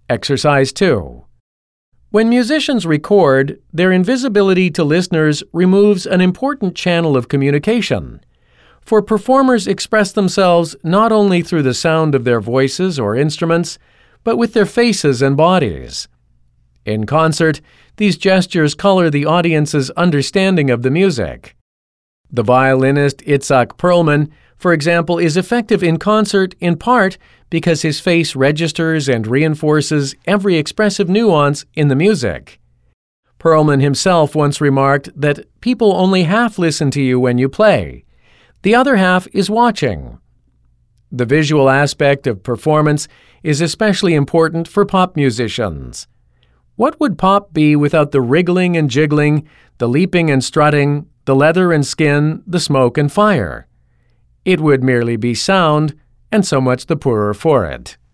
Exercise 2. When musicians record, their invisibility to listeners removes an important channel of communication. For performers express themselves not only through the sound of their voices or instruments, but with their faces and bodies. In concert, these gestures color the audience's understanding of the music. The violinist Itzhak Perlman, for example, is effective in concert in part because his face registers and reinforces every expressive nuance in the music. Perlman himself once remarked that people only half listen to you when you play. The other half is watching. The visual aspect of performance is especially important for pop musicians. What would pop be without the wriggling and jiggling, the leaping and strutting, the leather and skin, the smoke and fire? It would merely be sound, and so much the poorer for it.